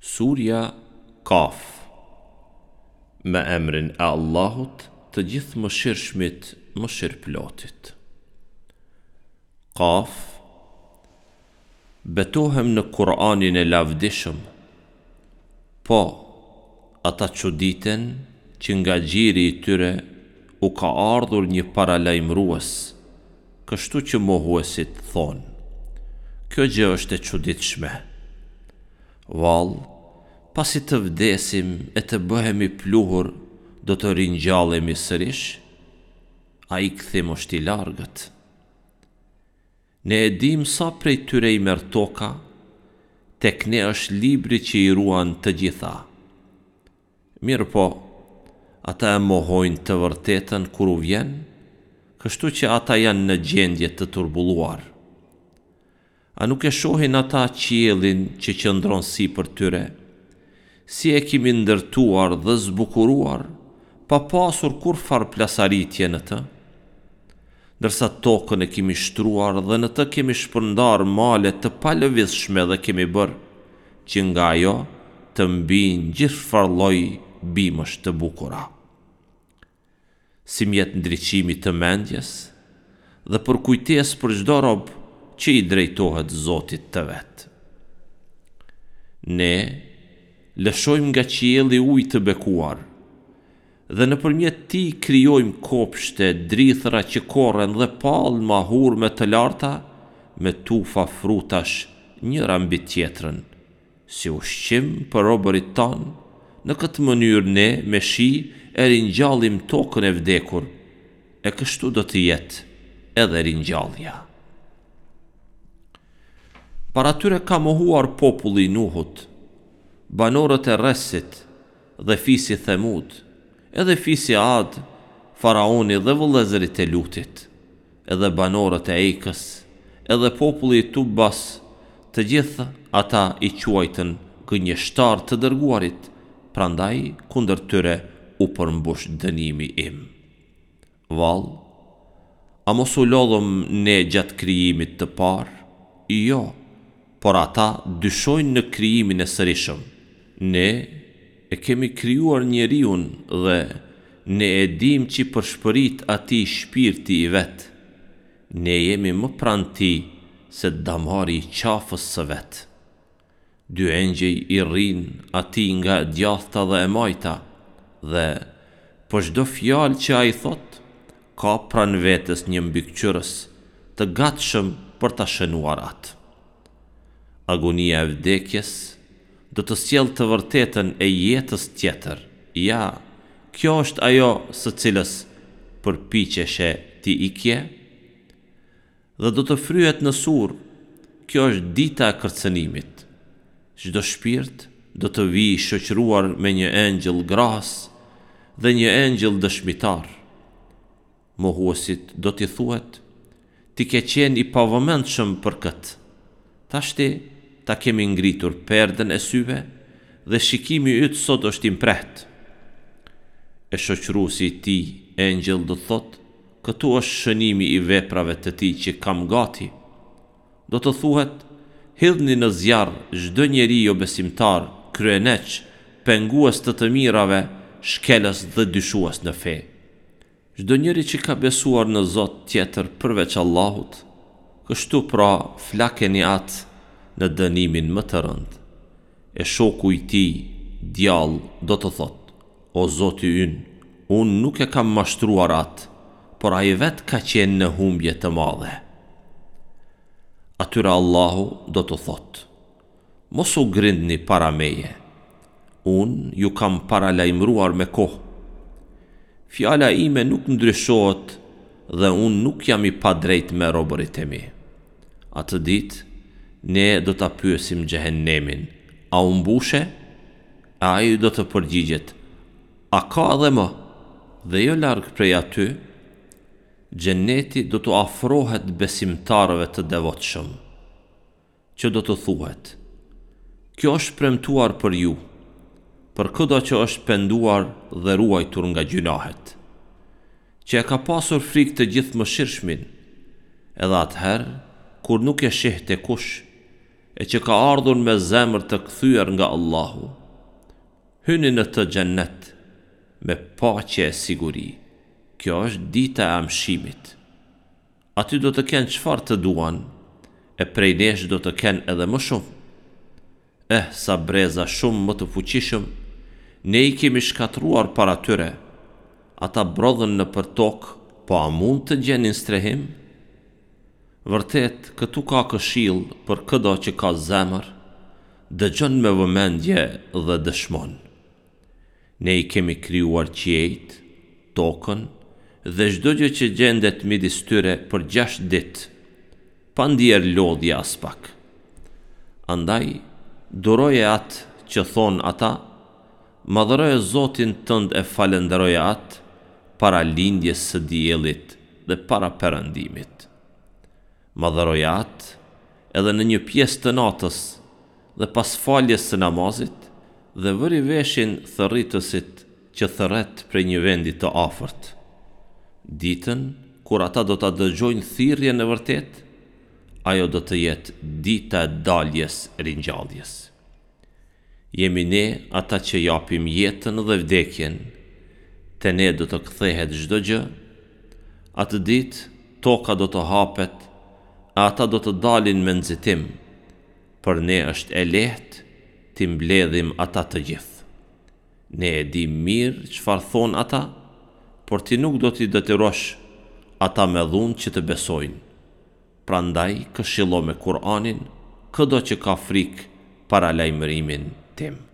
Surja Kaf. Me emrin e Allahut, të gjithë mëshirshmit, mëshirëplotit. Kaf. Betohem në Kur'anin e lavdishëm. Po, ata çuditen që nga gjiri i tyre u ka ardhur një paralajmërues, kështu që mohuesit thonë: kjo gjë është e çuditshme. Vallë, pasi të vdesim e të bëhemi pluhur, do të ringjallemi sërish? Ai kthim është i largët. Ne e dim sa prej tyre i merr toka, tek ne është libri që i ruan të gjitha. Mirë po, ata e mohojnë të vërtetën kur u vjen, kështu që ata janë në gjendje të turbulluar. A nuk e shohin ata qiellin që qëndron sipër tyre, si e kemi ndërtuar dhe zbukuruar, pa pasur kurfar plasaritje në të? Ndërsa tokën e kemi shtruar dhe në të kemi shpërndar male të palëvizshme dhe kemi bërë që nga ajo të mbijnë gjithçfarë lloj bimësh të bukura. Si mjet ndriçimi të mendjes dhe për kujtesë për çdo rob që i drejtohet Zotit të vet. Ne lëshojmë nga qielli ujë të bekuar, dhe nëpërmjet tij krijojmë kopshte, drithëra që korren dhe palma hurme të larta me tufa frutash njëra mbi tjetrën, si ushqim për robërit tanë. Në këtë mënyrë ne me shi e ringjallim tokën e vdekur, e kështu do të jetë edhe ringjallja. Para tyre ka mohuar populli i Nuhut, banorët e Resit dhe fisi Themud, edhe fisi Ad, faraoni dhe vëllezërit e Lutit, edhe banorët e Ejkës, edhe populli i Tubas, të gjithë ata i quajtën gënjeshtar të dërguarit, prandaj kundër tyre u përmbush dënimi im. Vallë, a mos u lodhëm ne gjatë krijimit të parë? Jo, por ata dyshojnë në krijimin e sërishëm. Ne e kemi krijuar njeriun dhe ne e dim që përshpërit atij shpirti i vet. Ne jemi më pranë tij se damari i qafës së vet. Dy engjëj i rrinë atij nga djathta dhe e majta, dhe për çdo fjalë që ai thot, ka pranë vetes një mbikëqyrës të gatshëm për ta shënuar atë. Agonia e vdekjes do të sjellë të vërtetën e jetës tjetër. Ja, kjo është ajo së cilës përpiqeshe ti ikje, dhe do të fryhet në surr. Kjo është dita e kërcënimit. Çdo shpirt do të vijë shoqëruar me një engjëll grahës dhe një engjëll dëshmitar. Mohuesit do t'i thuhet: ti ke qenë i pavëmendshëm për këtë. Tashti ta kemi ngritur perdën e syve dhe shikimi yt sot është i mprehtë. E shoqëruesi i tij, engjëll, do thot: këtu është shënimi i veprave të tij që kam gati. Do të thuhet: hidhni në zjarr çdo njeri jo besimtar, kryeneq, pengues të mirave, shkelës dhe dyshues në fe. Çdo njeri që ka besuar në Zot tjetër përveç Allahut, kështu pra flakeni atë në dënimin më të rëndë. E shoku i tij, djallë, do të thot: o Zoti ynë, unë nuk e kam mashtruar atë, por ai vet ka qenë në humbje të madhe. Atyre Allahu do të thot: mos u grindni para meje, unë ju kam paralajmëruar me kohë. Fjala ime nuk ndryshohet dhe unë nuk jam i padrejt me robërit e mi. Atë ditë ne do ta pyesim xhehenemin: a u mbushe? Ai do të përgjigjet: a ka edhe më? Dhe jo larg prej aty, xheneti do të afrohet besimtarëve të devotshëm, që do të thuhet: kjo është premtuar për ju, për kudo që është penduar dhe ruajtur nga gjunahet, që e ka pasur frikë të gjithë mëshirshmin, edhe atëherë kur nuk e sheh te kush, e që ka ardhur me zemër të kthyer nga Allahu. Hyni në të xhennet me paqe e siguri. Kjo është dita e amshimit. Aty do të kenë çfarë të duan, e prej nesh do të kenë edhe më shumë. Sa breza shumë më të fuqishëm, ne I kemi shkatruar para tyre. Ata brodhen në për tokë, po a mund të gjenin strehim? Vërtet, këtu ka këshill për çdo që ka zemër, dëgjon me vëmendje dhe dëshmon. Ne I kemi krijuar qiejt, tokën dhe çdo gjë që gjendet midis tyre për 6 ditë, pa ndier lodhje as pak. Andaj, duroje atë që thonë ata, madhëroje Zotin tënd e falenderoje atë para lindjes së diellit dhe para perëndimit. Madhëroje atë edhe në një pjesë të natës dhe pas faljes së namazit dhe vëri veshin thërritësit që thërret prej një vendi të afërt. Ditën kur ata do ta dëgjojnë thirrjen e vërtet, ajo do të jetë dita e daljes ringjalljes. Jemi ne ata që japim jetën dhe vdekjen, te ne do të kthehet çdo gjë. Atë ditë toka do të hapet, ata do të dalin me nxitim. Për ne është e lehtë t'i mbledhim ata të gjithë. Ne e dim mirë çfarë thon ata, por ti nuk do t'i detyrosh ata me dhunë që të besojnë. Prandaj këshillo me Kur'anin çdo që ka frikë para lajmërimin tim.